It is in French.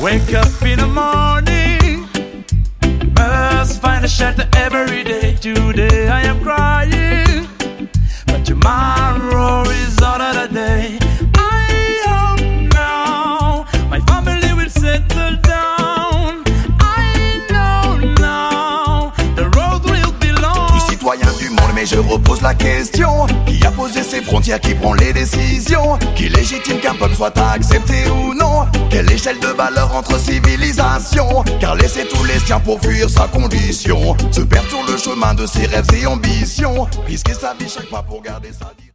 Wake up in the morning, must find a shelter every day. Today I am crying, but tomorrow is another day. I hope now my family will settle down. I know now the road will be long. Tout citoyen du monde, mais je repose la question: qui a posé ses frontières, qui prend les décisions, qui légitime qu'un peuple soit accepté ou non? Quelle échelle de valeur entre civilisations? Car laisser tous les siens pour fuir sa condition, se perdre sur le chemin de ses rêves et ambitions, risquer sa vie chaque pas pour garder sa vie.